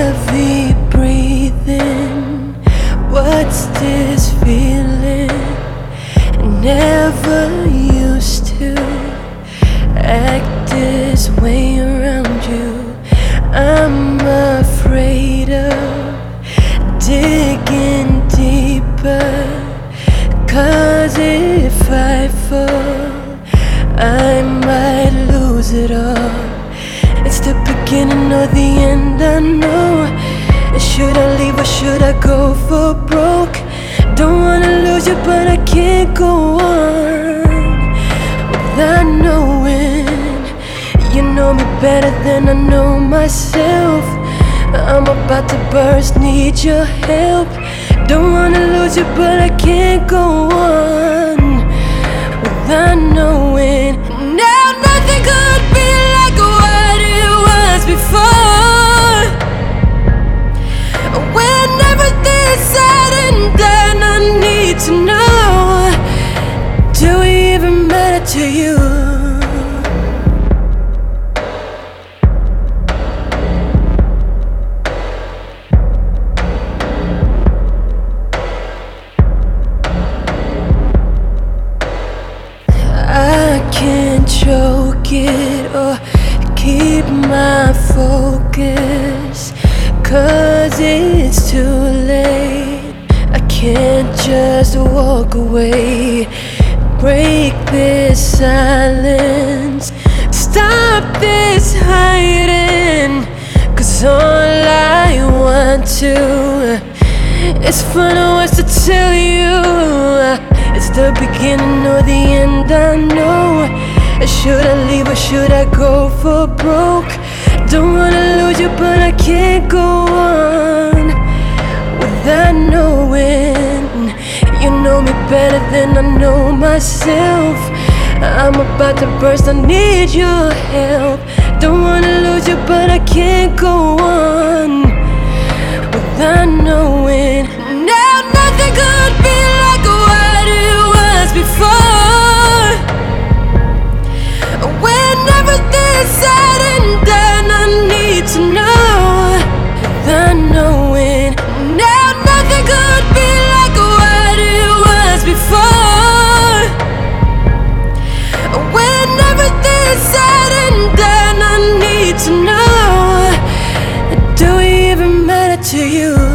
heavy breathing. What's this feeling? I never used to act this way around you. I'm afraid of digging deeper, 'cause if I fall, I might lose it all. It's the beginning or the end, I know. Should I leave or should I go for broke? Don't wanna lose you, but I can't go on without knowing. You know me better than I know myself. I'm about to burst, need your help. Don't wanna lose you, but I can't go on without knowing. Now nothing could be like what it was before. When everything's said and done, I need to know, do we even matter to you? I can't choke it or keep my focus, 'cause it's too late. I can't just walk away. Break this silence, stop this hiding, 'cause all I want to is find a words to tell you. It's the beginning or the end, I know. Should I leave or should I go for broke? Don't wanna lose you, but I can't go on without knowing. You know me better than I know myself. I'm about to burst, I need your help. Don't wanna lose you, but I can't go on without knowing. Now nothing could be like what it was before. When everything's said and done, I need to know, without knowing. Now nothing could be like what it was before. When everything's said and done, I need to know, do we even matter to you?